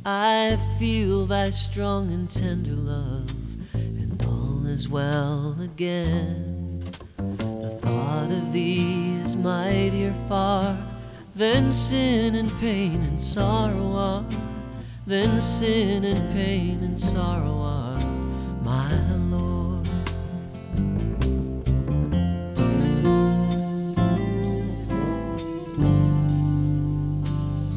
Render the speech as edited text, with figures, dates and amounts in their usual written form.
I feel thy strong and tender love, and all is well again. The thought of thee is mightier far than sin and pain and sorrow are, than sin and pain and sorrow are, my Lord.